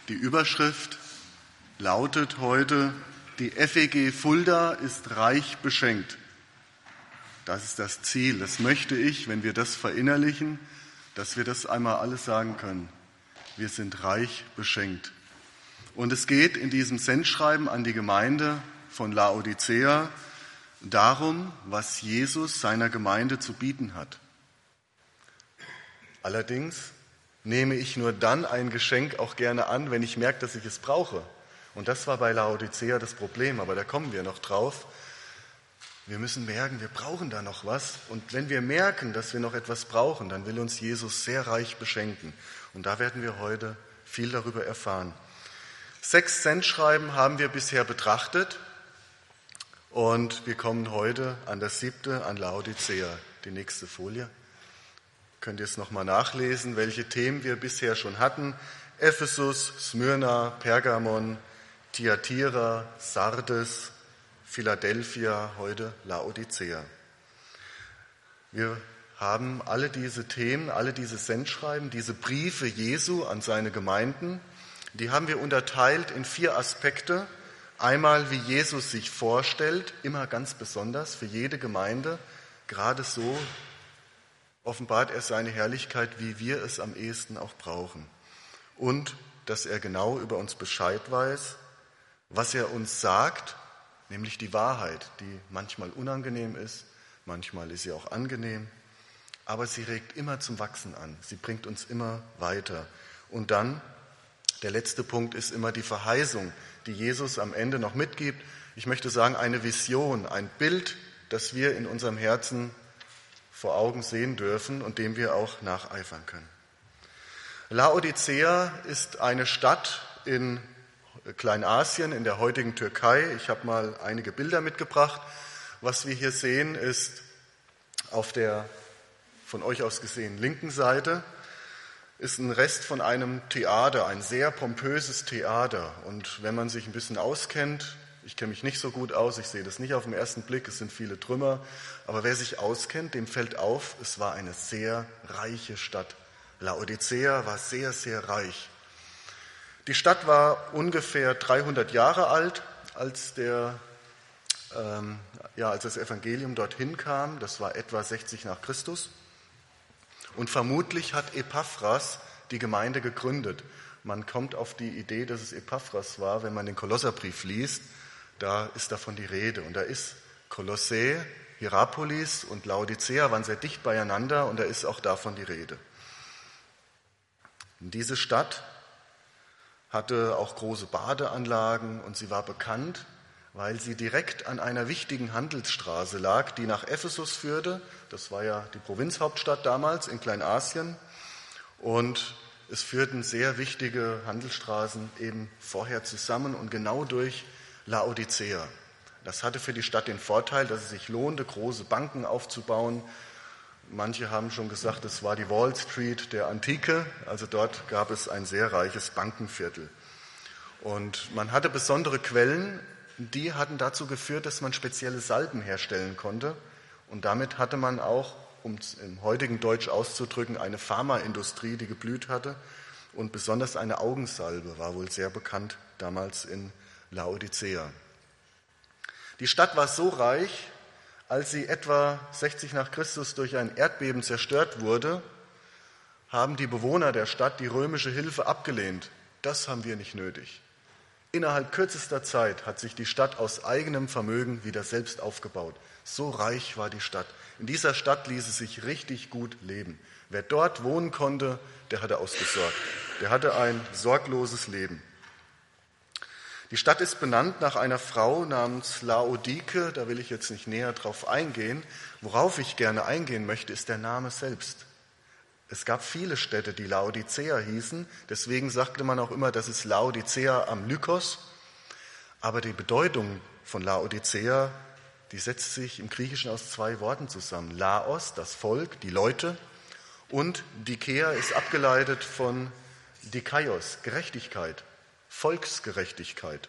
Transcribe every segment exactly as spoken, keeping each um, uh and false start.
Die Überschrift lautet heute: Die F E G Fulda ist reich beschenkt. Das ist das Ziel. Das möchte ich, wenn wir das verinnerlichen, dass wir das einmal alles sagen können. Wir sind reich beschenkt. Und es geht in diesem Sendschreiben an die Gemeinde von Laodicea darum, was Jesus seiner Gemeinde zu bieten hat. Allerdings nehme ich nur dann ein Geschenk auch gerne an, wenn ich merke, dass ich es brauche. Und das war bei Laodicea das Problem, aber da kommen wir noch drauf. Wir müssen merken, wir brauchen da noch was. Und wenn wir merken, dass wir noch etwas brauchen, dann will uns Jesus sehr reich beschenken. Und da werden wir heute viel darüber erfahren. Sechs Sendschreiben haben wir bisher betrachtet. Und wir kommen heute an das siebte, an Laodicea. Die nächste Folie. Könnt ihr es nochmal nachlesen, welche Themen wir bisher schon hatten. Ephesus, Smyrna, Pergamon, Thyatira, Sardes, Philadelphia, heute Laodicea. Wir haben alle diese Themen, alle diese Sendschreiben, diese Briefe Jesu an seine Gemeinden, die haben wir unterteilt in vier Aspekte. Einmal, wie Jesus sich vorstellt, immer ganz besonders für jede Gemeinde, gerade so offenbart er seine Herrlichkeit, wie wir es am ehesten auch brauchen. Und dass er genau über uns Bescheid weiß, was er uns sagt, nämlich die Wahrheit, die manchmal unangenehm ist, manchmal ist sie auch angenehm, aber sie regt immer zum Wachsen an, sie bringt uns immer weiter. Und dann, der letzte Punkt ist immer die Verheißung, die Jesus am Ende noch mitgibt. Ich möchte sagen, eine Vision, ein Bild, das wir in unserem Herzen vor Augen sehen dürfen und dem wir auch nacheifern können. Laodicea ist eine Stadt in Kleinasien, in der heutigen Türkei. Ich habe mal einige Bilder mitgebracht. Was wir hier sehen, ist auf der von euch aus gesehen linken Seite ist ein Rest von einem Theater, ein sehr pompöses Theater. Und wenn man sich ein bisschen auskennt, ich kenne mich nicht so gut aus, ich sehe das nicht auf den ersten Blick, es sind viele Trümmer, aber wer sich auskennt, dem fällt auf, es war eine sehr reiche Stadt. Laodicea war sehr, sehr reich. Die Stadt war ungefähr dreihundert Jahre alt, als, der, ähm, ja, als das Evangelium dorthin kam. Das war etwa sechzig nach Christus. Und vermutlich hat Epaphras die Gemeinde gegründet. Man kommt auf die Idee, dass es Epaphras war, wenn man den Kolosserbrief liest. Da ist davon die Rede. Und da ist Kolossä, Hierapolis und Laodicea waren sehr dicht beieinander und da ist auch davon die Rede. Und diese Stadt hatte auch große Badeanlagen und sie war bekannt, weil sie direkt an einer wichtigen Handelsstraße lag, die nach Ephesus führte. Das war ja die Provinzhauptstadt damals in Kleinasien. Und es führten sehr wichtige Handelsstraßen eben vorher zusammen und genau durch Laodicea. Das hatte für die Stadt den Vorteil, dass es sich lohnte, große Banken aufzubauen. Manche haben schon gesagt, es war die Wall Street der Antike, also dort gab es ein sehr reiches Bankenviertel. Und man hatte besondere Quellen, die hatten dazu geführt, dass man spezielle Salben herstellen konnte. Und damit hatte man auch, um es im heutigen Deutsch auszudrücken, eine Pharmaindustrie, die geblüht hatte. Und besonders eine Augensalbe war wohl sehr bekannt damals in Laodicea. Die Stadt war so reich, als sie etwa sechzig nach Christus durch ein Erdbeben zerstört wurde, haben die Bewohner der Stadt die römische Hilfe abgelehnt. Das haben wir nicht nötig. Innerhalb kürzester Zeit hat sich die Stadt aus eigenem Vermögen wieder selbst aufgebaut. So reich war die Stadt. In dieser Stadt ließ es sich richtig gut leben. Wer dort wohnen konnte, der hatte ausgesorgt. Der hatte ein sorgloses Leben. Die Stadt ist benannt nach einer Frau namens Laodike, da will ich jetzt nicht näher drauf eingehen. Worauf ich gerne eingehen möchte, ist der Name selbst. Es gab viele Städte, die Laodicea hießen, deswegen sagte man auch immer, das ist Laodicea am Lykos. Aber die Bedeutung von Laodicea, die setzt sich im Griechischen aus zwei Worten zusammen. Laos, das Volk, die Leute, und Dikea ist abgeleitet von Dikaios, Gerechtigkeit. Volksgerechtigkeit.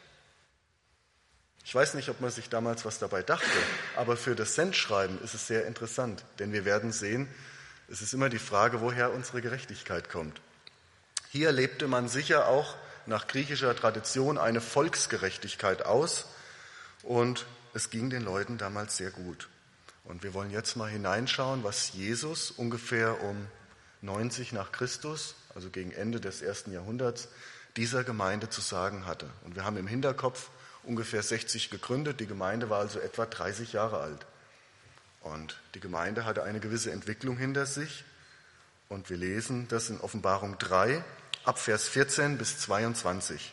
Ich weiß nicht, ob man sich damals was dabei dachte, aber für das Sendschreiben ist es sehr interessant, denn wir werden sehen, es ist immer die Frage, woher unsere Gerechtigkeit kommt. Hier lebte man sicher auch nach griechischer Tradition eine Volksgerechtigkeit aus und es ging den Leuten damals sehr gut. Und wir wollen jetzt mal hineinschauen, was Jesus ungefähr um neunzig nach Christus, also gegen Ende des ersten Jahrhunderts, dieser Gemeinde zu sagen hatte. Und wir haben im Hinterkopf ungefähr sechzig gegründet, die Gemeinde war also etwa dreißig Jahre alt. Und die Gemeinde hatte eine gewisse Entwicklung hinter sich. Und wir lesen das in Offenbarung drei, ab Vers vierzehn bis zweiundzwanzig.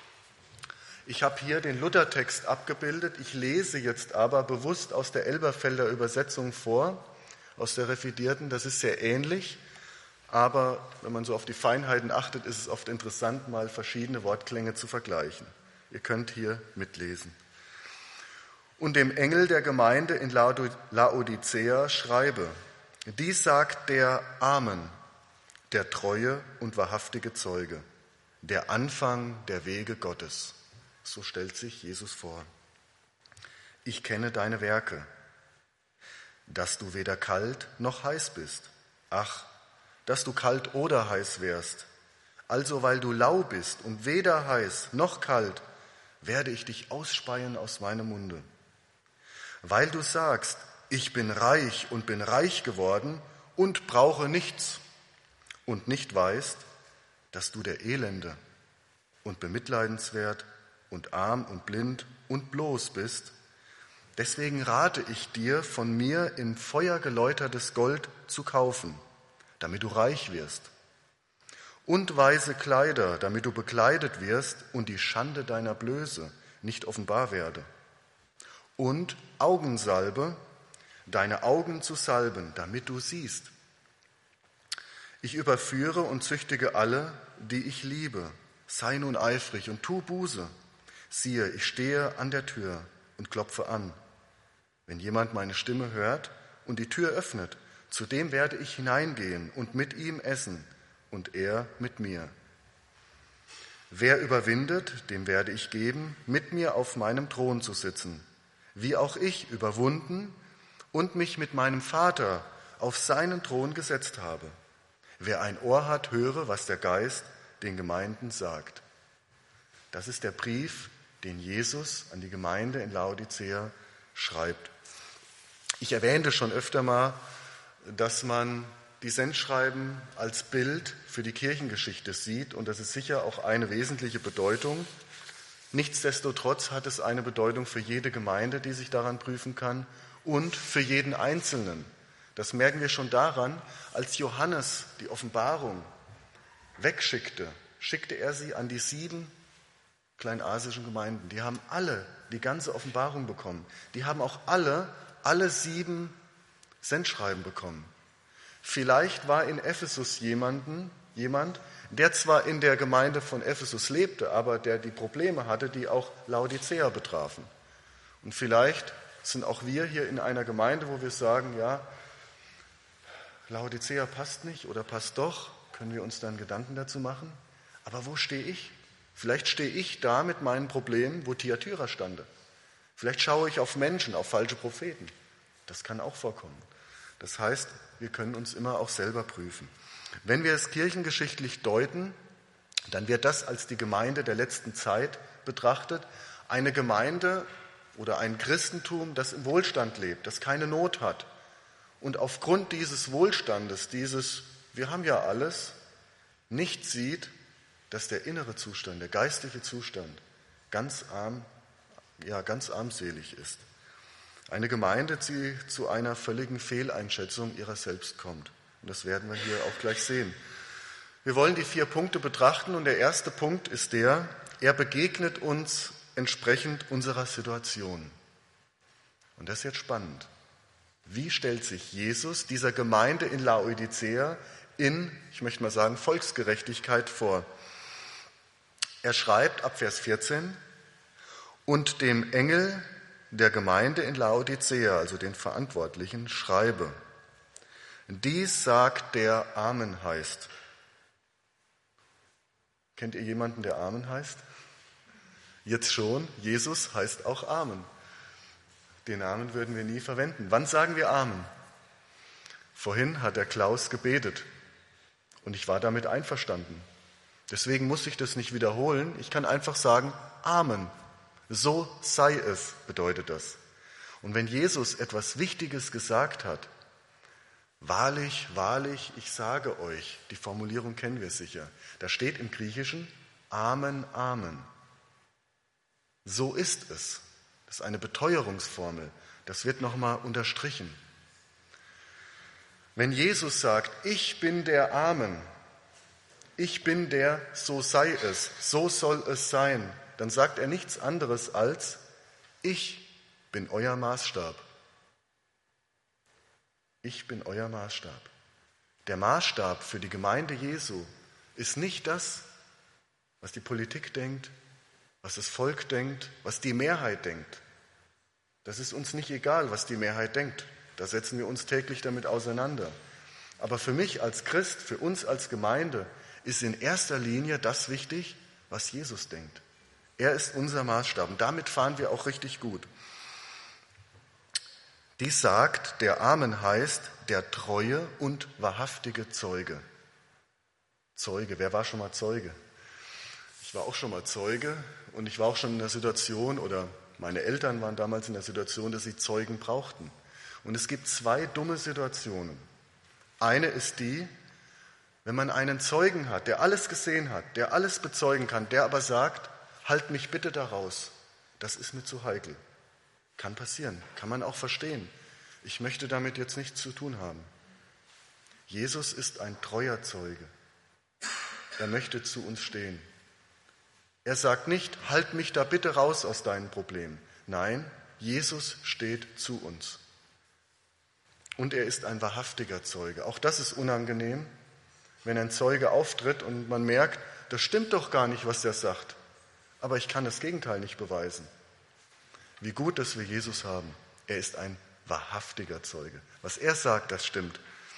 Ich habe hier den Luthertext abgebildet. Ich lese jetzt aber bewusst aus der Elberfelder Übersetzung vor, aus der revidierten. Das ist sehr ähnlich, aber wenn man so auf die Feinheiten achtet, ist es oft interessant, mal verschiedene Wortklänge zu vergleichen. Ihr könnt hier mitlesen. Und dem Engel der Gemeinde in Laodicea schreibe: Dies sagt der Amen, der treue und wahrhaftige Zeuge, der Anfang der Wege Gottes. So stellt sich Jesus vor. Ich kenne deine Werke, dass du weder kalt noch heiß bist. Ach, dass du kalt oder heiß wärst. Also weil du lau bist und weder heiß noch kalt, werde ich dich ausspeien aus meinem Munde. Weil du sagst, ich bin reich und bin reich geworden und brauche nichts und nicht weißt, dass du der Elende und bemitleidenswert und arm und blind und bloß bist, deswegen rate ich dir, von mir in Feuer geläutertes Gold zu kaufen, damit du reich wirst, und weiße Kleider, damit du bekleidet wirst und die Schande deiner Blöße nicht offenbar werde, und Augensalbe, deine Augen zu salben, damit du siehst. Ich überführe und züchtige alle, die ich liebe. Sei nun eifrig und tu Buße. Siehe, ich stehe an der Tür und klopfe an. Wenn jemand meine Stimme hört und die Tür öffnet, zu dem werde ich hineingehen und mit ihm essen und er mit mir. Wer überwindet, dem werde ich geben, mit mir auf meinem Thron zu sitzen, wie auch ich überwunden und mich mit meinem Vater auf seinen Thron gesetzt habe. Wer ein Ohr hat, höre, was der Geist den Gemeinden sagt. Das ist der Brief, den Jesus an die Gemeinde in Laodicea schreibt. Ich erwähnte schon öfter mal, dass man die Sendschreiben als Bild für die Kirchengeschichte sieht und das ist sicher auch eine wesentliche Bedeutung. Nichtsdestotrotz hat es eine Bedeutung für jede Gemeinde, die sich daran prüfen kann und für jeden Einzelnen. Das merken wir schon daran, als Johannes die Offenbarung wegschickte, schickte er sie an die sieben kleinasischen Gemeinden. Die haben alle die ganze Offenbarung bekommen. Die haben auch alle, alle sieben Sendschreiben bekommen. Vielleicht war in Ephesus jemanden, jemand, der zwar in der Gemeinde von Ephesus lebte, aber der die Probleme hatte, die auch Laodicea betrafen. Und vielleicht sind auch wir hier in einer Gemeinde, wo wir sagen, ja, Laodicea passt nicht oder passt doch, können wir uns dann Gedanken dazu machen. Aber wo stehe ich? Vielleicht stehe ich da mit meinen Problemen, wo Thyatira stande. Vielleicht schaue ich auf Menschen, auf falsche Propheten. Das kann auch vorkommen. Das heißt, wir können uns immer auch selber prüfen. Wenn wir es kirchengeschichtlich deuten, dann wird das als die Gemeinde der letzten Zeit betrachtet. Eine Gemeinde oder ein Christentum, das im Wohlstand lebt, das keine Not hat. Und aufgrund dieses Wohlstandes, dieses, wir haben ja alles, nicht sieht, dass der innere Zustand, der geistliche Zustand ganz arm, ja, ganz armselig ist. Eine Gemeinde, die zu einer völligen Fehleinschätzung ihrer selbst kommt. Und das werden wir hier auch gleich sehen. Wir wollen die vier Punkte betrachten und der erste Punkt ist der, er begegnet uns entsprechend unserer Situation. Und das ist jetzt spannend. Wie stellt sich Jesus dieser Gemeinde in Laodicea in, ich möchte mal sagen, Volksgerechtigkeit vor? Er schreibt ab Vers vierzehn, und dem Engel der Gemeinde in Laodicea, also den Verantwortlichen, schreibe, dies sagt der Amen heißt. Kennt ihr jemanden, der Amen heißt? Jetzt schon, Jesus heißt auch Amen. Den Namen würden wir nie verwenden. Wann sagen wir Amen? Vorhin hat der Klaus gebetet und ich war damit einverstanden. Deswegen muss ich das nicht wiederholen. Ich kann einfach sagen, Amen. So sei es, bedeutet das. Und wenn Jesus etwas Wichtiges gesagt hat, wahrlich, wahrlich, ich sage euch, die Formulierung kennen wir sicher, da steht im Griechischen Amen, Amen. So ist es. Das ist eine Beteuerungsformel. Das wird nochmal unterstrichen. Wenn Jesus sagt, ich bin der Amen, ich bin der, so sei es, so soll es sein, dann sagt er nichts anderes als, ich bin euer Maßstab. Ich bin euer Maßstab. Der Maßstab für die Gemeinde Jesu ist nicht das, was die Politik denkt, was das Volk denkt, was die Mehrheit denkt. Das ist uns nicht egal, was die Mehrheit denkt. Da setzen wir uns täglich damit auseinander. Aber für mich als Christ, für uns als Gemeinde, ist in erster Linie das wichtig, was Jesus denkt. Er ist unser Maßstab und damit fahren wir auch richtig gut. Dies sagt, der Amen heißt, der treue und wahrhaftige Zeuge. Zeuge, wer war schon mal Zeuge? Ich war auch schon mal Zeuge und ich war auch schon in der Situation, oder meine Eltern waren damals in der Situation, dass sie Zeugen brauchten. Und es gibt zwei dumme Situationen. Eine ist die, wenn man einen Zeugen hat, der alles gesehen hat, der alles bezeugen kann, der aber sagt, halt mich bitte da raus, das ist mir zu heikel. Kann passieren, kann man auch verstehen. Ich möchte damit jetzt nichts zu tun haben. Jesus ist ein treuer Zeuge. Er möchte zu uns stehen. Er sagt nicht, halt mich da bitte raus aus deinen Problemen. Nein, Jesus steht zu uns. Und er ist ein wahrhaftiger Zeuge. Auch das ist unangenehm, wenn ein Zeuge auftritt und man merkt, das stimmt doch gar nicht, was er sagt. Aber ich kann das Gegenteil nicht beweisen. Wie gut, dass wir Jesus haben. Er ist ein wahrhaftiger Zeuge. Was er sagt, das stimmt.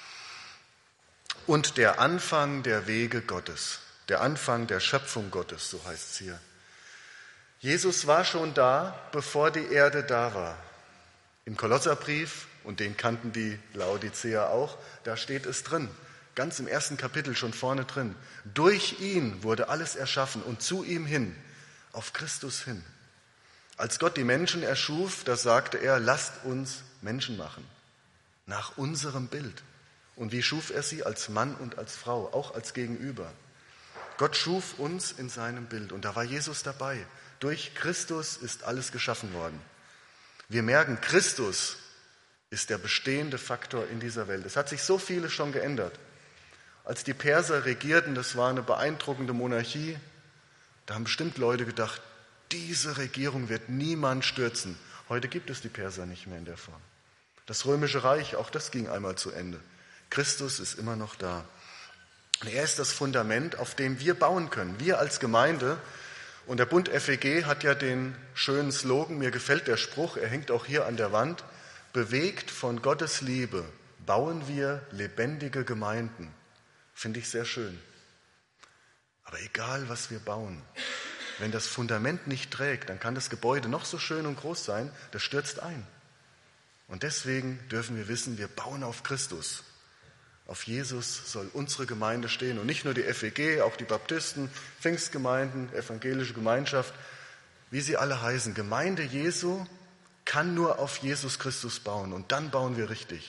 Und der Anfang der Wege Gottes, der Anfang der Schöpfung Gottes, so heißt es hier. Jesus war schon da, bevor die Erde da war. Im Kolosserbrief, und den kannten die Laodiceer auch, da steht es drin, ganz im ersten Kapitel schon vorne drin. Durch ihn wurde alles erschaffen und zu ihm hin, auf Christus hin. Als Gott die Menschen erschuf, da sagte er, lasst uns Menschen machen, nach unserem Bild. Und wie schuf er sie? Als Mann und als Frau, auch als Gegenüber. Gott schuf uns in seinem Bild und da war Jesus dabei. Durch Christus ist alles geschaffen worden. Wir merken, Christus ist der bestehende Faktor in dieser Welt. Es hat sich so vieles schon geändert. Als die Perser regierten, das war eine beeindruckende Monarchie, da haben bestimmt Leute gedacht, diese Regierung wird niemand stürzen. Heute gibt es die Perser nicht mehr in der Form. Das Römische Reich, auch das ging einmal zu Ende. Christus ist immer noch da. Und er ist das Fundament, auf dem wir bauen können. Wir als Gemeinde. Und der Bund F E G hat ja den schönen Slogan, mir gefällt der Spruch, er hängt auch hier an der Wand, bewegt von Gottes Liebe bauen wir lebendige Gemeinden. Finde ich sehr schön. Aber egal, was wir bauen, wenn das Fundament nicht trägt, dann kann das Gebäude noch so schön und groß sein, das stürzt ein. Und deswegen dürfen wir wissen, wir bauen auf Christus. Auf Jesus soll unsere Gemeinde stehen und nicht nur die F E G, auch die Baptisten, Pfingstgemeinden, evangelische Gemeinschaft, wie sie alle heißen. Gemeinde Jesu kann nur auf Jesus Christus bauen und dann bauen wir richtig.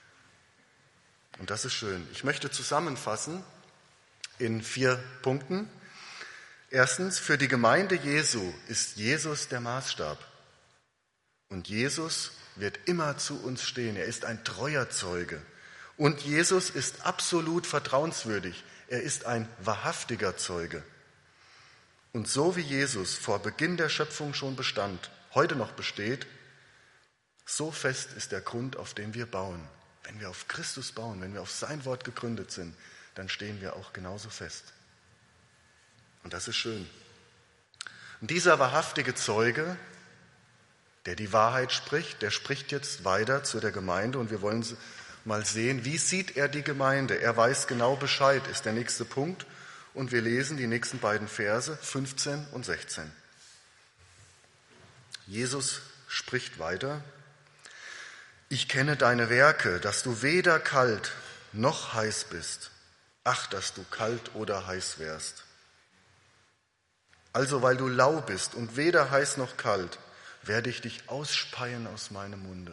Und das ist schön. Ich möchte zusammenfassen in vier Punkten. Erstens, für die Gemeinde Jesu ist Jesus der Maßstab. Und Jesus wird immer zu uns stehen. Er ist ein treuer Zeuge. Und Jesus ist absolut vertrauenswürdig. Er ist ein wahrhaftiger Zeuge. Und so wie Jesus vor Beginn der Schöpfung schon bestand, heute noch besteht, so fest ist der Grund, auf dem wir bauen. Wenn wir auf Christus bauen, wenn wir auf sein Wort gegründet sind, dann stehen wir auch genauso fest. Und das ist schön. Und dieser wahrhaftige Zeuge, der die Wahrheit spricht, der spricht jetzt weiter zu der Gemeinde und wir wollen mal sehen, wie sieht er die Gemeinde? Er weiß genau Bescheid, ist der nächste Punkt. Und wir lesen die nächsten beiden Verse, fünfzehn und sechzehn. Jesus spricht weiter. Ich kenne deine Werke, dass du weder kalt noch heiß bist. Ach, dass du kalt oder heiß wärst. Also weil du lau bist und weder heiß noch kalt, werde ich dich ausspeien aus meinem Munde.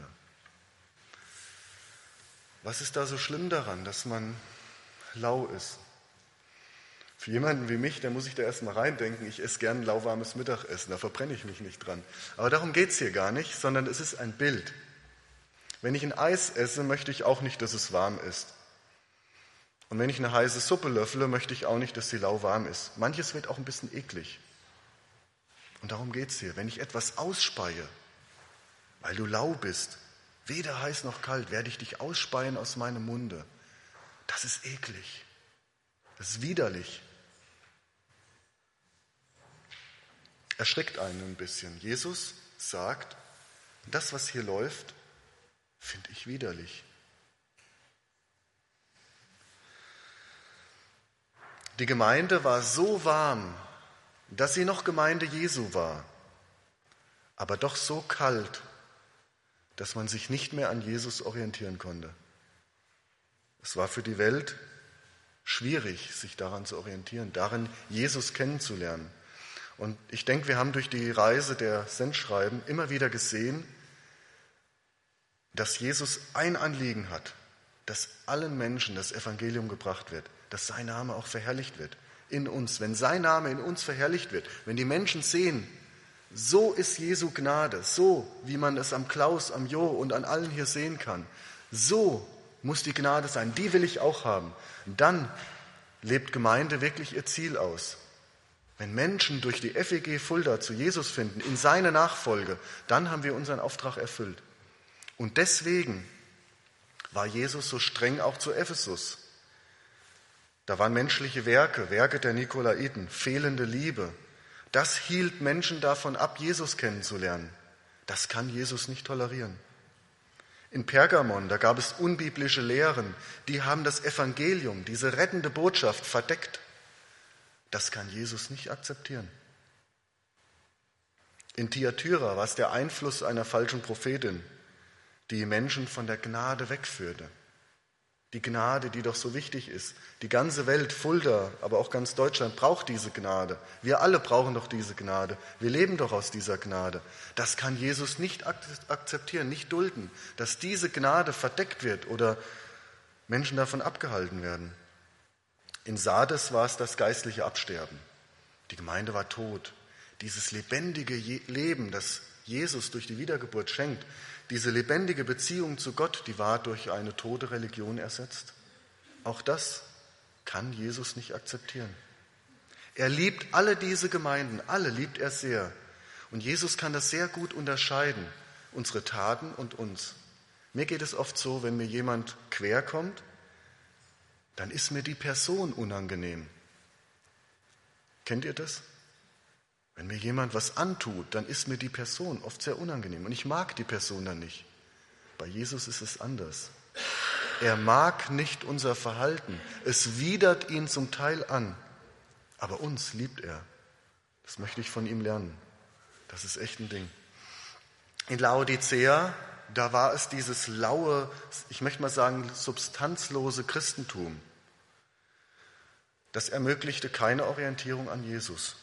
Was ist da so schlimm daran, dass man lau ist? Für jemanden wie mich, der muss ich da erstmal reindenken, ich esse gern lauwarmes Mittagessen, da verbrenne ich mich nicht dran. Aber darum geht es hier gar nicht, sondern es ist ein Bild. Wenn ich ein Eis esse, möchte ich auch nicht, dass es warm ist. Und wenn ich eine heiße Suppe löffle, möchte ich auch nicht, dass sie lauwarm ist. Manches wird auch ein bisschen eklig. Und darum geht es hier. Wenn ich etwas ausspeie, weil du lau bist, weder heiß noch kalt, werde ich dich ausspeien aus meinem Munde. Das ist eklig. Das ist widerlich. Erschreckt einen ein bisschen. Jesus sagt, das, was hier läuft, finde ich widerlich. Die Gemeinde war so warm, dass sie noch Gemeinde Jesu war, aber doch so kalt, dass man sich nicht mehr an Jesus orientieren konnte. Es war für die Welt schwierig, sich daran zu orientieren, darin Jesus kennenzulernen. Und ich denke, wir haben durch die Reise der Sendschreiben immer wieder gesehen, dass Jesus ein Anliegen hat, dass allen Menschen das Evangelium gebracht wird, dass sein Name auch verherrlicht wird in uns. Wenn sein Name in uns verherrlicht wird, wenn die Menschen sehen, so ist Jesu Gnade, so wie man es am Klaus, am Jo und an allen hier sehen kann, so muss die Gnade sein, die will ich auch haben. Dann lebt Gemeinde wirklich ihr Ziel aus. Wenn Menschen durch die F E G Fulda zu Jesus finden, in seine Nachfolge, dann haben wir unseren Auftrag erfüllt. Und deswegen war Jesus so streng auch zu Ephesus. Da waren menschliche Werke, Werke der Nikolaiten, fehlende Liebe. Das hielt Menschen davon ab, Jesus kennenzulernen. Das kann Jesus nicht tolerieren. In Pergamon, da gab es unbiblische Lehren, die haben das Evangelium, diese rettende Botschaft verdeckt. Das kann Jesus nicht akzeptieren. In Thyatira war es der Einfluss einer falschen Prophetin, die Menschen von der Gnade wegführte. Die Gnade, die doch so wichtig ist. Die ganze Welt, Fulda, aber auch ganz Deutschland braucht diese Gnade. Wir alle brauchen doch diese Gnade. Wir leben doch aus dieser Gnade. Das kann Jesus nicht akzeptieren, nicht dulden, dass diese Gnade verdeckt wird oder Menschen davon abgehalten werden. In Sardes war es das geistliche Absterben. Die Gemeinde war tot. Dieses lebendige Leben, das Jesus durch die Wiedergeburt schenkt, diese lebendige Beziehung zu Gott, die war durch eine tote Religion ersetzt. Auch das kann Jesus nicht akzeptieren. Er liebt alle diese Gemeinden, alle liebt er sehr. Und Jesus kann das sehr gut unterscheiden, unsere Taten und uns. Mir geht es oft so, wenn mir jemand quer kommt, dann ist mir die Person unangenehm. Kennt ihr das? Wenn mir jemand was antut, dann ist mir die Person oft sehr unangenehm und ich mag die Person dann nicht. Bei Jesus ist es anders. Er mag nicht unser Verhalten. Es widert ihn zum Teil an, aber uns liebt er. Das möchte ich von ihm lernen. Das ist echt ein Ding. In Laodicea, da war es dieses laue, ich möchte mal sagen, substanzlose Christentum. Das ermöglichte keine Orientierung an Jesus.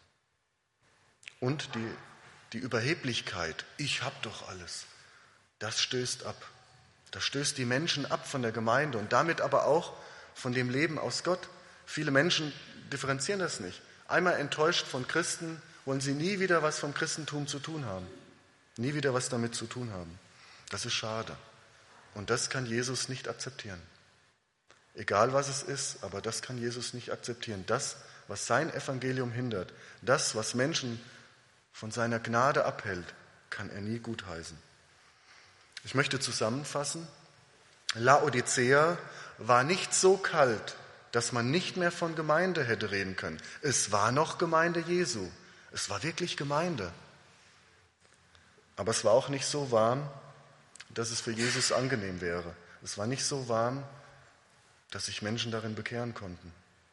Und die, die Überheblichkeit, ich habe doch alles, das stößt ab. Das stößt die Menschen ab von der Gemeinde und damit aber auch von dem Leben aus Gott. Viele Menschen differenzieren das nicht. Einmal enttäuscht von Christen, wollen sie nie wieder was vom Christentum zu tun haben. Nie wieder was damit zu tun haben. Das ist schade. Und das kann Jesus nicht akzeptieren. Egal was es ist, aber das kann Jesus nicht akzeptieren. Das, was sein Evangelium hindert, das, was Menschen von seiner Gnade abhält, kann er nie gutheißen. Ich möchte zusammenfassen, Laodicea war nicht so kalt, dass man nicht mehr von Gemeinde hätte reden können. Es war noch Gemeinde Jesu. Es war wirklich Gemeinde. Aber es war auch nicht so warm, dass es für Jesus angenehm wäre. Es war nicht so warm, dass sich Menschen darin bekehren konnten,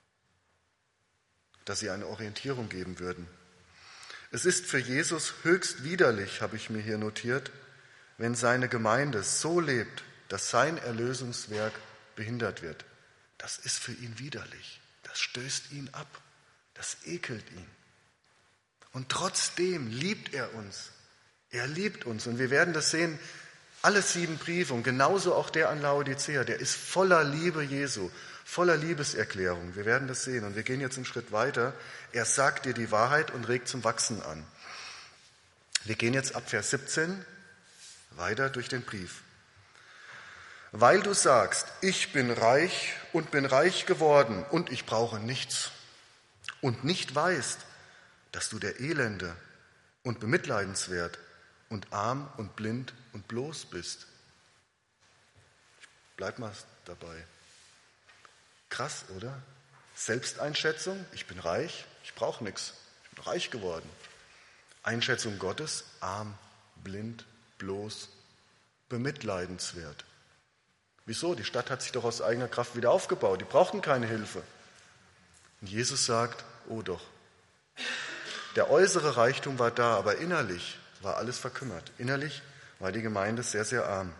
dass sie eine Orientierung geben würden. Es ist für Jesus höchst widerlich, habe ich mir hier notiert, wenn seine Gemeinde so lebt, dass sein Erlösungswerk behindert wird. Das ist für ihn widerlich. Das stößt ihn ab. Das ekelt ihn. Und trotzdem liebt er uns. Er liebt uns. Und wir werden das sehen, alle sieben Briefe und genauso auch der an Laodicea, der ist voller Liebe Jesu, voller Liebeserklärung. Wir werden das sehen. Und wir gehen jetzt einen Schritt weiter. Er sagt dir die Wahrheit und regt zum Wachsen an. Wir gehen jetzt ab Vers siebzehn weiter durch den Brief. Weil du sagst, ich bin reich und bin reich geworden und ich brauche nichts und nicht weißt, dass du der Elende und bemitleidenswert und arm und blind und bloß bist. Bleib mal dabei. Krass, oder? Selbsteinschätzung, ich bin reich, ich brauche nichts, ich bin reich geworden. Einschätzung Gottes, arm, blind, bloß, bemitleidenswert. Wieso? Die Stadt hat sich doch aus eigener Kraft wieder aufgebaut, die brauchten keine Hilfe. Und Jesus sagt, oh doch, der äußere Reichtum war da, aber innerlich war alles verkümmert. Innerlich war die Gemeinde sehr, sehr arm.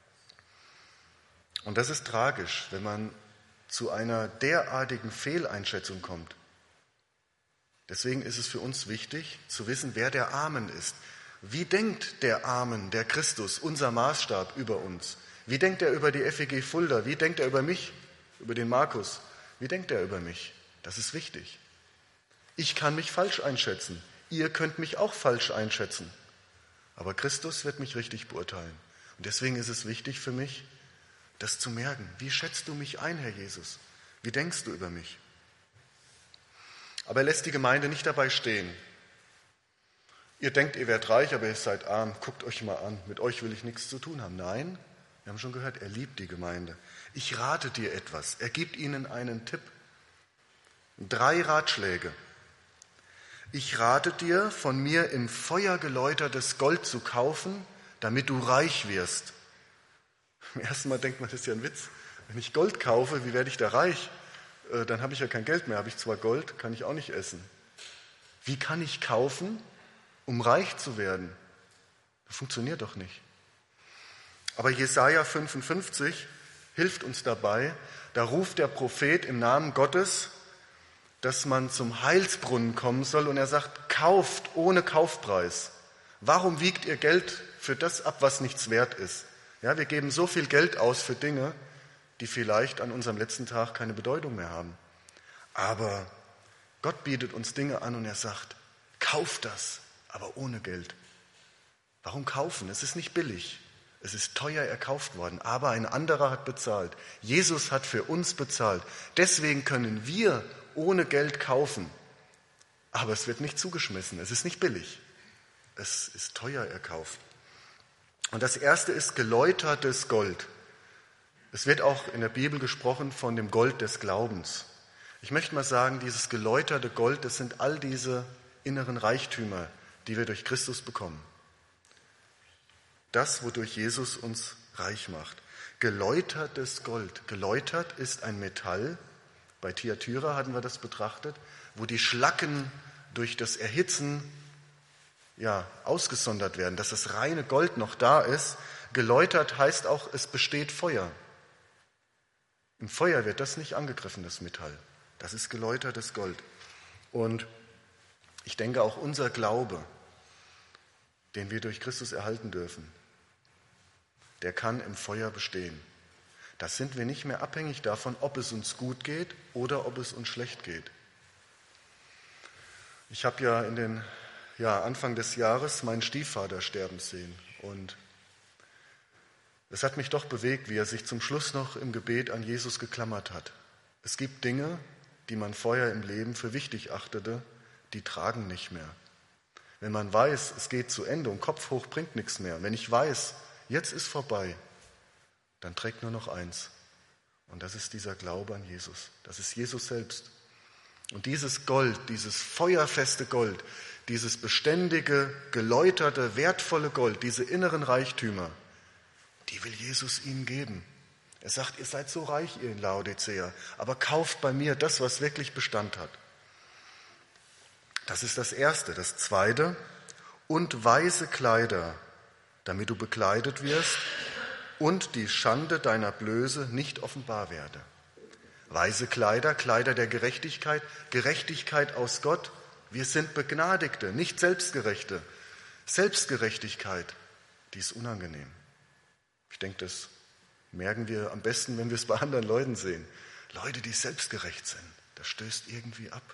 Und das ist tragisch, wenn man zu einer derartigen Fehleinschätzung kommt. Deswegen ist es für uns wichtig, zu wissen, wer der Amen ist. Wie denkt der Amen, der Christus, unser Maßstab über uns? Wie denkt er über die F E G Fulda? Wie denkt er über mich, über den Markus? Wie denkt er über mich? Das ist wichtig. Ich kann mich falsch einschätzen. Ihr könnt mich auch falsch einschätzen. Aber Christus wird mich richtig beurteilen. Und deswegen ist es wichtig für mich, das zu merken. Wie schätzt du mich ein, Herr Jesus? Wie denkst du über mich? Aber er lässt die Gemeinde nicht dabei stehen. Ihr denkt, ihr werdet reich, aber ihr seid arm. Guckt euch mal an. Mit euch will ich nichts zu tun haben. Nein, wir haben schon gehört, er liebt die Gemeinde. Ich rate dir etwas. Er gibt ihnen einen Tipp. Drei Ratschläge. Ich rate dir, von mir im Feuer geläutertes Gold zu kaufen, damit du reich wirst. Im ersten Mal denkt man, das ist ja ein Witz. Wenn ich Gold kaufe, wie werde ich da reich? Äh, dann habe ich ja kein Geld mehr. Habe ich zwar Gold, kann ich auch nicht essen. Wie kann ich kaufen, um reich zu werden? Das funktioniert doch nicht. Aber Jesaja fünfundfünfzig hilft uns dabei. Da ruft der Prophet im Namen Gottes, dass man zum Heilsbrunnen kommen soll und er sagt, kauft ohne Kaufpreis. Warum wiegt ihr Geld für das ab, was nichts wert ist? Ja, wir geben so viel Geld aus für Dinge, die vielleicht an unserem letzten Tag keine Bedeutung mehr haben. Aber Gott bietet uns Dinge an und er sagt, kauft das, aber ohne Geld. Warum kaufen? Es ist nicht billig. Es ist teuer erkauft worden, aber ein anderer hat bezahlt. Jesus hat für uns bezahlt. Deswegen können wir ohne Geld kaufen. Aber es wird nicht zugeschmissen. Es ist nicht billig. Es ist teuer erkauft. Und das erste ist geläutertes Gold. Es wird auch in der Bibel gesprochen von dem Gold des Glaubens. Ich möchte mal sagen, dieses geläuterte Gold, das sind all diese inneren Reichtümer, die wir durch Christus bekommen. Das, wodurch Jesus uns reich macht. Geläutertes Gold. Geläutert ist ein Metall, bei Thyatira hatten wir das betrachtet, wo die Schlacken durch das Erhitzen ja, ausgesondert werden, dass das reine Gold noch da ist. Geläutert heißt auch, es besteht Feuer. Im Feuer wird das nicht angegriffen, das Metall. Das ist geläutertes Gold. Und ich denke auch unser Glaube, den wir durch Christus erhalten dürfen, der kann im Feuer bestehen. Da sind wir nicht mehr abhängig davon, ob es uns gut geht oder ob es uns schlecht geht. Ich habe ja in den ja, Anfang des Jahres meinen Stiefvater sterben sehen und es hat mich doch bewegt, wie er sich zum Schluss noch im Gebet an Jesus geklammert hat. Es gibt Dinge, die man vorher im Leben für wichtig achtete, die tragen nicht mehr. Wenn man weiß, es geht zu Ende und Kopf hoch bringt nichts mehr, wenn ich weiß, jetzt ist vorbei, dann trägt nur noch eins. Und das ist dieser Glaube an Jesus. Das ist Jesus selbst. Und dieses Gold, dieses feuerfeste Gold, dieses beständige, geläuterte, wertvolle Gold, diese inneren Reichtümer, die will Jesus ihnen geben. Er sagt, ihr seid so reich, ihr in Laodicea, aber kauft bei mir das, was wirklich Bestand hat. Das ist das Erste. Das Zweite, und weiße Kleider, damit du bekleidet wirst und die Schande deiner Blöße nicht offenbar werde. Weiße Kleider, Kleider der Gerechtigkeit, Gerechtigkeit aus Gott, Wir sind Begnadigte, nicht Selbstgerechte. Selbstgerechtigkeit, die ist unangenehm. Ich denke, das merken wir am besten, wenn wir es bei anderen Leuten sehen. Leute, die selbstgerecht sind, das stößt irgendwie ab.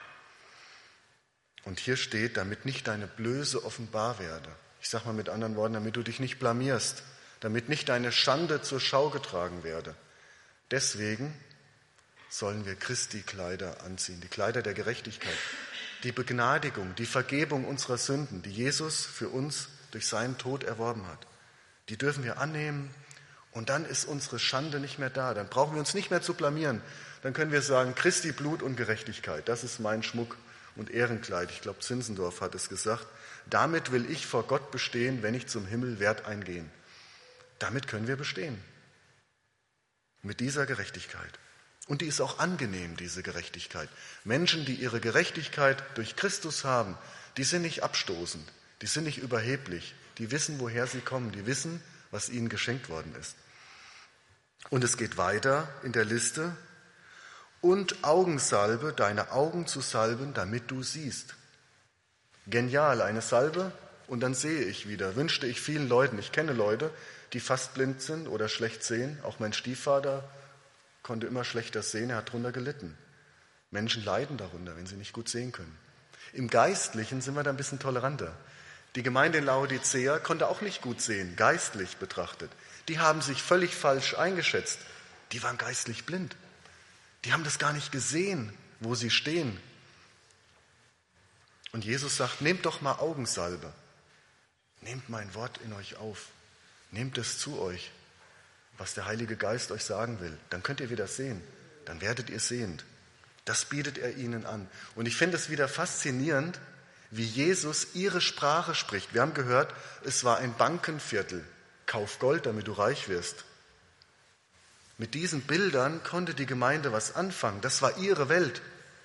Und hier steht, damit nicht deine Blöße offenbar werde. Ich sage mal mit anderen Worten, damit du dich nicht blamierst, damit nicht deine Schande zur Schau getragen werde. Deswegen sollen wir Christi Kleider anziehen, die Kleider der Gerechtigkeit, die Begnadigung, die Vergebung unserer Sünden, die Jesus für uns durch seinen Tod erworben hat. Die dürfen wir annehmen und dann ist unsere Schande nicht mehr da. Dann brauchen wir uns nicht mehr zu blamieren. Dann können wir sagen, Christi Blut und Gerechtigkeit, das ist mein Schmuck und Ehrenkleid. Ich glaube, Zinzendorf hat es gesagt. Damit will ich vor Gott bestehen, wenn ich zum Himmel werd eingehen. Damit können wir bestehen. Mit dieser Gerechtigkeit. Und die ist auch angenehm, diese Gerechtigkeit. Menschen, die ihre Gerechtigkeit durch Christus haben, die sind nicht abstoßend, die sind nicht überheblich, die wissen, woher sie kommen, die wissen, was ihnen geschenkt worden ist. Und es geht weiter in der Liste. Und Augensalbe, deine Augen zu salben, damit du siehst. Genial, eine Salbe und dann sehe ich wieder. Wünschte ich vielen Leuten. Ich kenne Leute, die fast blind sind oder schlecht sehen. Auch mein Stiefvater konnte immer schlechter sehen, er hat darunter gelitten. Menschen leiden darunter, wenn sie nicht gut sehen können. Im Geistlichen sind wir da ein bisschen toleranter. Die Gemeinde in Laodicea konnte auch nicht gut sehen, geistlich betrachtet. Die haben sich völlig falsch eingeschätzt. Die waren geistlich blind. Die haben das gar nicht gesehen, wo sie stehen. Und Jesus sagt, nehmt doch mal Augensalbe. Nehmt mein Wort in euch auf. Nehmt es zu euch, was der Heilige Geist euch sagen will. Dann könnt ihr wieder sehen. Dann werdet ihr sehend. Das bietet er ihnen an. Und ich finde es wieder faszinierend, wie Jesus ihre Sprache spricht. Wir haben gehört, es war ein Bankenviertel. Kauf Gold, damit du reich wirst. Mit diesen Bildern konnte die Gemeinde was anfangen. Das war ihre Welt.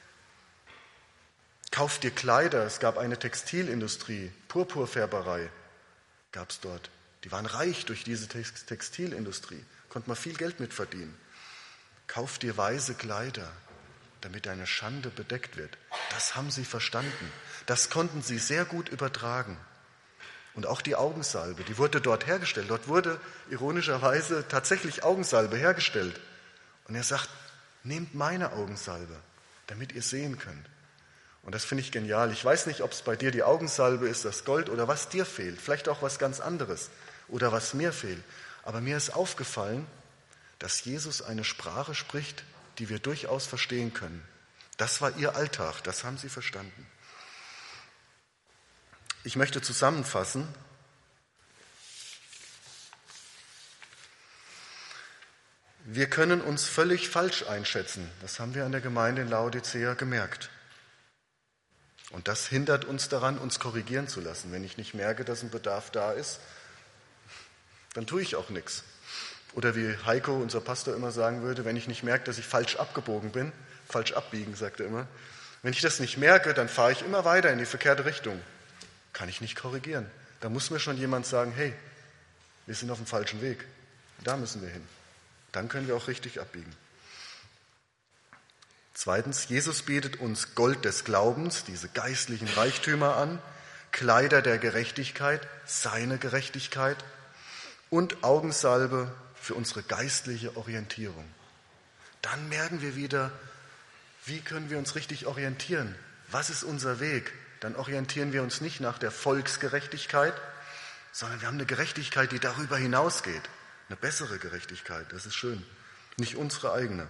Kauf dir Kleider. Es gab eine Textilindustrie, Purpurfärberei gab es dort. Die waren reich durch diese Textilindustrie. Konnte man viel Geld mit verdienen. Kauf dir weiße Kleider, damit deine Schande bedeckt wird. Das haben sie verstanden. Das konnten sie sehr gut übertragen. Und auch die Augensalbe, die wurde dort hergestellt. Dort wurde ironischerweise tatsächlich Augensalbe hergestellt. Und er sagt, nehmt meine Augensalbe, damit ihr sehen könnt. Und das finde ich genial. Ich weiß nicht, ob es bei dir die Augensalbe ist, das Gold oder was dir fehlt. Vielleicht auch was ganz anderes oder was mir fehlt. Aber mir ist aufgefallen, dass Jesus eine Sprache spricht, die wir durchaus verstehen können. Das war ihr Alltag, das haben sie verstanden. Ich möchte zusammenfassen. Wir können uns völlig falsch einschätzen. Das haben wir an der Gemeinde in Laodicea gemerkt. Und das hindert uns daran, uns korrigieren zu lassen. Wenn ich nicht merke, dass ein Bedarf da ist, dann tue ich auch nichts. Oder wie Heiko, unser Pastor, immer sagen würde, wenn ich nicht merke, dass ich falsch abgebogen bin, falsch abbiegen, sagt er immer, wenn ich das nicht merke, dann fahre ich immer weiter in die verkehrte Richtung. Kann ich nicht korrigieren. Da muss mir schon jemand sagen, hey, wir sind auf dem falschen Weg. Da müssen wir hin. Dann können wir auch richtig abbiegen. Zweitens, Jesus bietet uns Gold des Glaubens, diese geistlichen Reichtümer an, Kleider der Gerechtigkeit, seine Gerechtigkeit und Augensalbe für unsere geistliche Orientierung. Dann merken wir wieder, wie können wir uns richtig orientieren? Was ist unser Weg? Dann orientieren wir uns nicht nach der Volksgerechtigkeit, sondern wir haben eine Gerechtigkeit, die darüber hinausgeht. Eine bessere Gerechtigkeit, das ist schön. Nicht unsere eigene.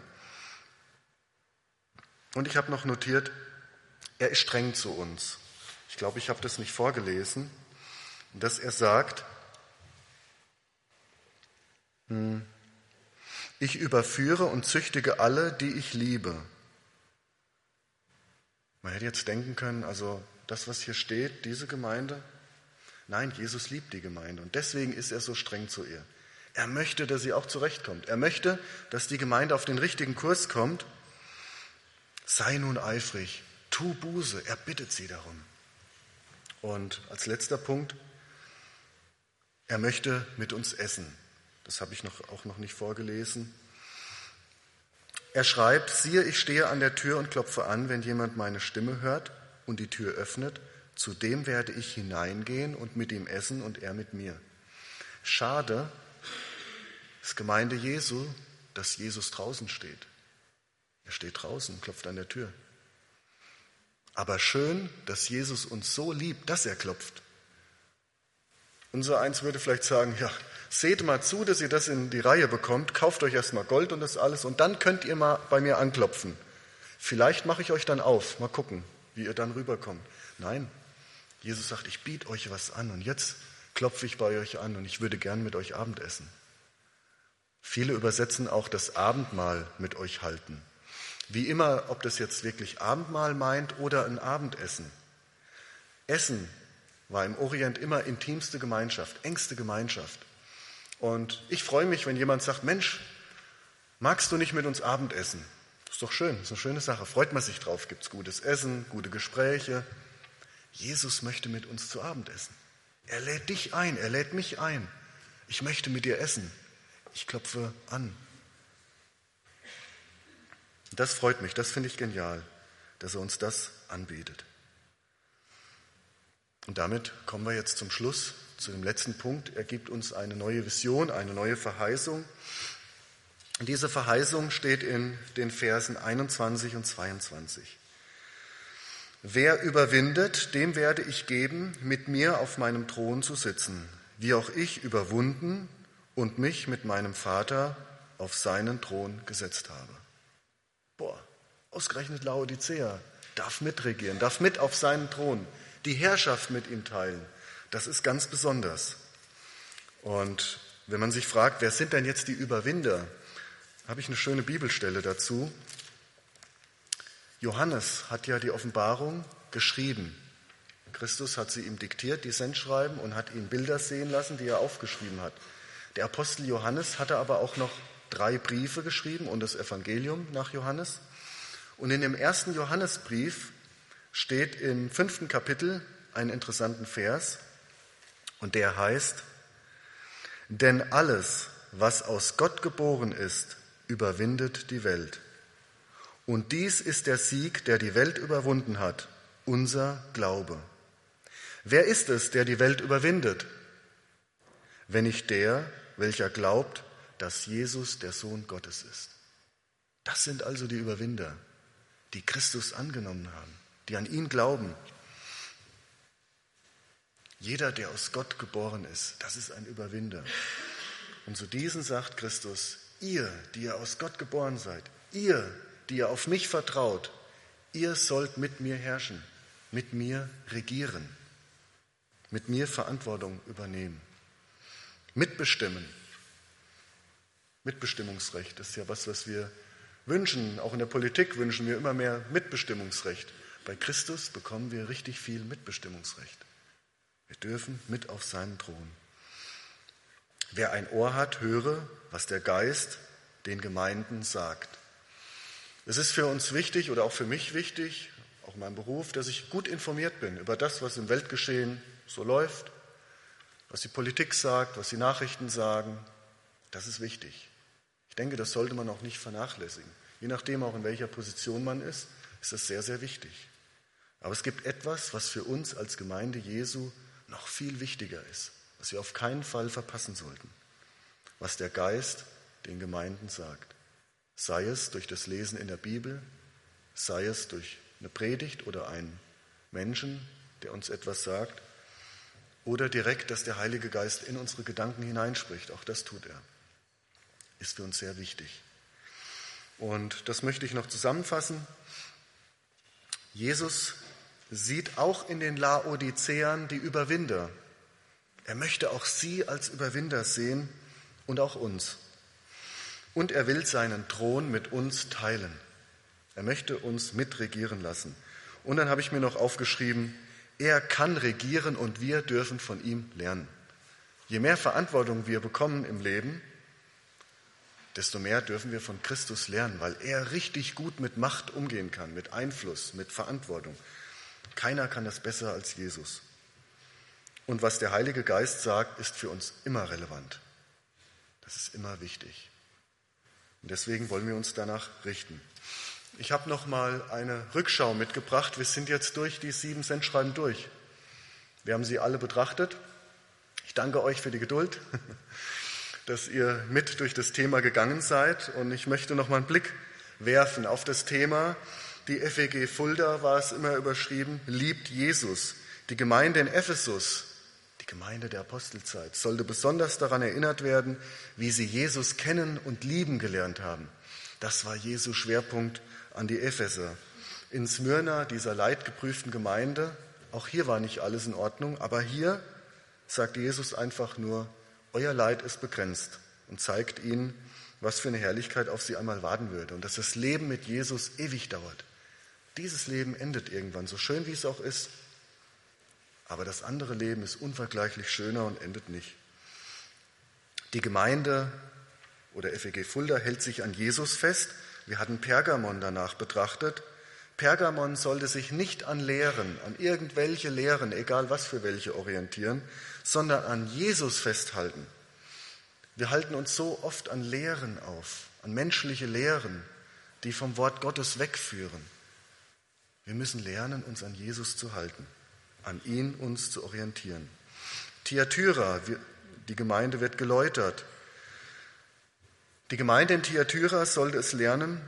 Und ich habe noch notiert, er ist streng zu uns. Ich glaube, ich habe das nicht vorgelesen, dass er sagt, ich überführe und züchtige alle, die ich liebe. Man hätte jetzt denken können, also das, was hier steht, diese Gemeinde, nein, Jesus liebt die Gemeinde und deswegen ist er so streng zu ihr. Er möchte, dass sie auch zurechtkommt. Er möchte, dass die Gemeinde auf den richtigen Kurs kommt. Sei nun eifrig, tu Buße, er bittet sie darum. Und als letzter Punkt, er möchte mit uns essen. Das habe ich noch, auch noch nicht vorgelesen. Er schreibt, siehe, ich stehe an der Tür und klopfe an, wenn jemand meine Stimme hört und die Tür öffnet, zu dem werde ich hineingehen und mit ihm essen und er mit mir. Schade, ist Gemeinde Jesu, dass Jesus draußen steht. Er steht draußen, klopft an der Tür. Aber schön, dass Jesus uns so liebt, dass er klopft. Unser Eins würde vielleicht sagen, ja, seht mal zu, dass ihr das in die Reihe bekommt, kauft euch erstmal Gold und das alles und dann könnt ihr mal bei mir anklopfen. Vielleicht mache ich euch dann auf, mal gucken, wie ihr dann rüberkommt. Nein, Jesus sagt, ich biete euch was an und jetzt klopfe ich bei euch an und ich würde gern mit euch Abendessen. Viele übersetzen auch das Abendmahl mit euch halten. Wie immer, ob das jetzt wirklich Abendmahl meint oder ein Abendessen. Essen war im Orient immer intimste Gemeinschaft, engste Gemeinschaft. Und ich freue mich, wenn jemand sagt, Mensch, magst du nicht mit uns Abendessen? Das ist doch schön, das ist eine schöne Sache, freut man sich drauf, gibt es gutes Essen, gute Gespräche. Jesus möchte mit uns zu Abend essen. Er lädt dich ein, er lädt mich ein. Ich möchte mit dir essen. Ich klopfe an. Das freut mich, das finde ich genial, dass er uns das anbietet. Und damit kommen wir jetzt zum Schluss, zu dem letzten Punkt. Er gibt uns eine neue Vision, eine neue Verheißung. Und diese Verheißung steht in den Versen einundzwanzig und zweiundzwanzig. Wer überwindet, dem werde ich geben, mit mir auf meinem Thron zu sitzen, wie auch ich überwunden und mich mit meinem Vater auf seinen Thron gesetzt habe. Boah, ausgerechnet Laodicea darf mitregieren, darf mit auf seinen Thron, die Herrschaft mit ihm teilen. Das ist ganz besonders. Und wenn man sich fragt, wer sind denn jetzt die Überwinder, habe ich eine schöne Bibelstelle dazu. Johannes hat ja die Offenbarung geschrieben. Christus hat sie ihm diktiert, die Sendschreiben, und hat ihm Bilder sehen lassen, die er aufgeschrieben hat. Der Apostel Johannes hatte aber auch noch drei Briefe geschrieben und das Evangelium nach Johannes. Und in dem ersten Johannesbrief steht im fünften Kapitel einen interessanten Vers, und der heißt: Denn alles, was aus Gott geboren ist, überwindet die Welt. Und dies ist der Sieg, der die Welt überwunden hat, unser Glaube. Wer ist es, der die Welt überwindet? Wenn nicht der, welcher glaubt, dass Jesus der Sohn Gottes ist. Das sind also die Überwinder, die Christus angenommen haben, die an ihn glauben. Jeder, der aus Gott geboren ist, das ist ein Überwinder. Und zu diesen sagt Christus: Ihr, die ihr aus Gott geboren seid, ihr, die ihr auf mich vertraut, ihr sollt mit mir herrschen, mit mir regieren, mit mir Verantwortung übernehmen, mitbestimmen. Mitbestimmungsrecht ist ja was, was wir wünschen. Auch in der Politik wünschen wir immer mehr Mitbestimmungsrecht. Bei Christus bekommen wir richtig viel Mitbestimmungsrecht. Wir dürfen mit auf seinen Thron. Wer ein Ohr hat, höre, was der Geist den Gemeinden sagt. Es ist für uns wichtig oder auch für mich wichtig, auch in meinem Beruf, dass ich gut informiert bin über das, was im Weltgeschehen so läuft, was die Politik sagt, was die Nachrichten sagen. Das ist wichtig. Ich denke, das sollte man auch nicht vernachlässigen. Je nachdem auch in welcher Position man ist, ist das sehr, sehr wichtig. Aber es gibt etwas, was für uns als Gemeinde Jesu noch viel wichtiger ist, was wir auf keinen Fall verpassen sollten, was der Geist den Gemeinden sagt. Sei es durch das Lesen in der Bibel, sei es durch eine Predigt oder einen Menschen, der uns etwas sagt, oder direkt, dass der Heilige Geist in unsere Gedanken hineinspricht. Auch das tut er. Ist für uns sehr wichtig. Und das möchte ich noch zusammenfassen. Jesus sieht auch in den Laodiceern die Überwinder. Er möchte auch sie als Überwinder sehen und auch uns. Und er will seinen Thron mit uns teilen. Er möchte uns mitregieren lassen. Und dann habe ich mir noch aufgeschrieben, er kann regieren und wir dürfen von ihm lernen. Je mehr Verantwortung wir bekommen im Leben, desto mehr dürfen wir von Christus lernen, weil er richtig gut mit Macht umgehen kann, mit Einfluss, mit Verantwortung. Keiner kann das besser als Jesus. Und was der Heilige Geist sagt, ist für uns immer relevant. Das ist immer wichtig. Und deswegen wollen wir uns danach richten. Ich habe noch mal eine Rückschau mitgebracht. Wir sind jetzt durch die sieben Sendschreiben durch. Wir haben sie alle betrachtet. Ich danke euch für die Geduld, dass ihr mit durch das Thema gegangen seid. Und ich möchte noch mal einen Blick werfen auf das Thema. Die F E G Fulda war es immer überschrieben, liebt Jesus. Die Gemeinde in Ephesus, die Gemeinde der Apostelzeit, sollte besonders daran erinnert werden, wie sie Jesus kennen und lieben gelernt haben. Das war Jesu Schwerpunkt an die Epheser. In Smyrna, dieser leidgeprüften Gemeinde, auch hier war nicht alles in Ordnung, aber hier sagt Jesus einfach nur, euer Leid ist begrenzt und zeigt ihnen, was für eine Herrlichkeit auf sie einmal warten würde und dass das Leben mit Jesus ewig dauert. Dieses Leben endet irgendwann, so schön wie es auch ist, aber das andere Leben ist unvergleichlich schöner und endet nicht. Die Gemeinde oder F E G Fulda hält sich an Jesus fest. Wir hatten Pergamon danach betrachtet. Pergamon sollte sich nicht an Lehren, an irgendwelche Lehren, egal was für welche, orientieren, sondern an Jesus festhalten. Wir halten uns so oft an Lehren auf, an menschliche Lehren, die vom Wort Gottes wegführen. Wir müssen lernen, uns an Jesus zu halten, an ihn uns zu orientieren. Thyatira, die Gemeinde wird geläutert. Die Gemeinde in Thyatira sollte es lernen,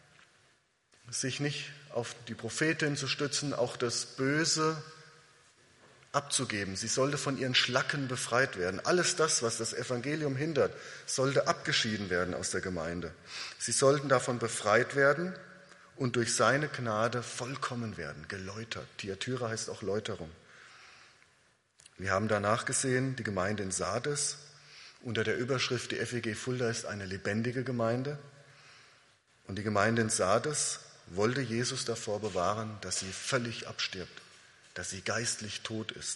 sich nicht auf die Prophetin zu stützen, auch das Böse abzugeben. Sie sollte von ihren Schlacken befreit werden. Alles das, was das Evangelium hindert, sollte abgeschieden werden aus der Gemeinde. Sie sollten davon befreit werden und durch seine Gnade vollkommen werden, geläutert. Thyatira heißt auch Läuterung. Wir haben danach gesehen, die Gemeinde in Sardes, unter der Überschrift, die F E G Fulda ist eine lebendige Gemeinde. Und die Gemeinde in Sardes wollte Jesus davor bewahren, dass sie völlig abstirbt, dass sie geistlich tot ist.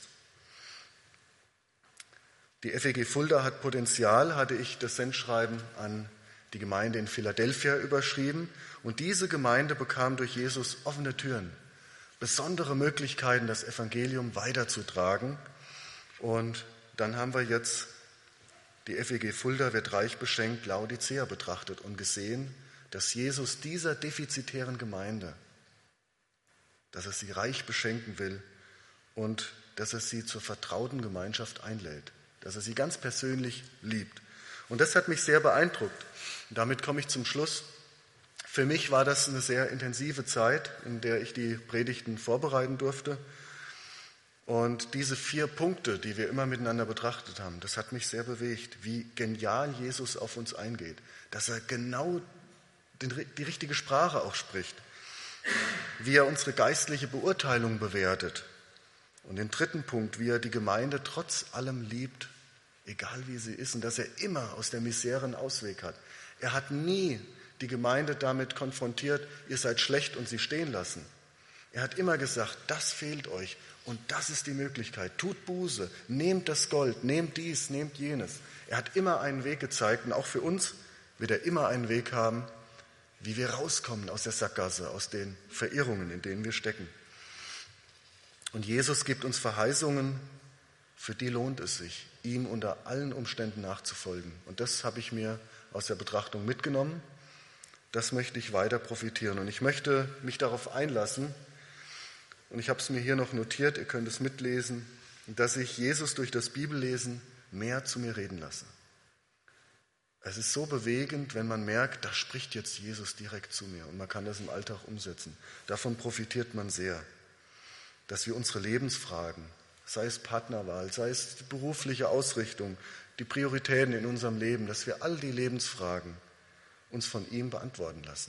Die F E G Fulda hat Potenzial, hatte ich das Sendschreiben an die Gemeinde in Philadelphia überschrieben. Und diese Gemeinde bekam durch Jesus offene Türen, besondere Möglichkeiten, das Evangelium weiterzutragen. Und dann haben wir jetzt die F E G Fulda wird reich beschenkt, Laodicea betrachtet und gesehen, dass Jesus dieser defizitären Gemeinde, dass er sie reich beschenken will und dass er sie zur vertrauten Gemeinschaft einlädt, dass er sie ganz persönlich liebt. Und das hat mich sehr beeindruckt. Und damit komme ich zum Schluss. Für mich war das eine sehr intensive Zeit, in der ich die Predigten vorbereiten durfte. Und diese vier Punkte, die wir immer miteinander betrachtet haben, das hat mich sehr bewegt, wie genial Jesus auf uns eingeht, dass er genau den, die richtige Sprache auch spricht, wie er unsere geistliche Beurteilung bewertet. Und den dritten Punkt, wie er die Gemeinde trotz allem liebt, egal wie sie ist, und dass er immer aus der Misere einen Ausweg hat. Er hat nie die Gemeinde damit konfrontiert, ihr seid schlecht und sie stehen lassen. Er hat immer gesagt, das fehlt euch und das ist die Möglichkeit. Tut Buße, nehmt das Gold, nehmt dies, nehmt jenes. Er hat immer einen Weg gezeigt und auch für uns wird er immer einen Weg haben, wie wir rauskommen aus der Sackgasse, aus den Verirrungen, in denen wir stecken. Und Jesus gibt uns Verheißungen, für die lohnt es sich, ihm unter allen Umständen nachzufolgen. Und das habe ich mir aus der Betrachtung mitgenommen. Das möchte ich weiter profitieren. Und ich möchte mich darauf einlassen, und ich habe es mir hier noch notiert, ihr könnt es mitlesen, dass ich Jesus durch das Bibellesen mehr zu mir reden lasse. Es ist so bewegend, wenn man merkt, da spricht jetzt Jesus direkt zu mir und man kann das im Alltag umsetzen. Davon profitiert man sehr, dass wir unsere Lebensfragen, sei es Partnerwahl, sei es die berufliche Ausrichtung, die Prioritäten in unserem Leben, dass wir all die Lebensfragen uns von ihm beantworten lassen.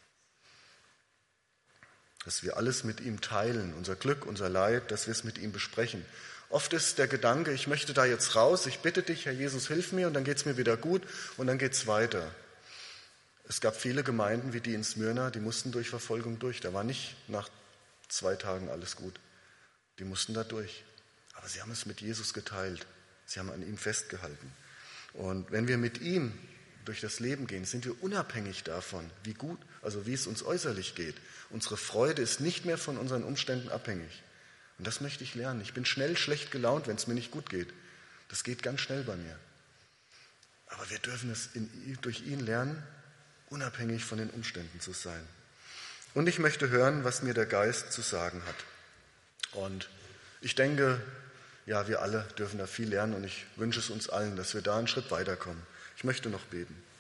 Dass wir alles mit ihm teilen, unser Glück, unser Leid, dass wir es mit ihm besprechen. Oft ist der Gedanke, ich möchte da jetzt raus, ich bitte dich, Herr Jesus, hilf mir und dann geht es mir wieder gut und dann geht es weiter. Es gab viele Gemeinden wie die in Smyrna, die mussten durch Verfolgung durch. Da war nicht nach zwei Tagen alles gut. Die mussten da durch. Aber sie haben es mit Jesus geteilt. Sie haben an ihm festgehalten. Und wenn wir mit ihm durch das Leben gehen, sind wir unabhängig davon, wie gut, also wie es uns äußerlich geht. Unsere Freude ist nicht mehr von unseren Umständen abhängig. Und das möchte ich lernen. Ich bin schnell schlecht gelaunt, wenn es mir nicht gut geht. Das geht ganz schnell bei mir. Aber wir dürfen es in, durch ihn lernen, unabhängig von den Umständen zu sein. Und ich möchte hören, was mir der Geist zu sagen hat. Und ich denke, ja, wir alle dürfen da viel lernen und ich wünsche es uns allen, dass wir da einen Schritt weiterkommen. Ich möchte noch beten.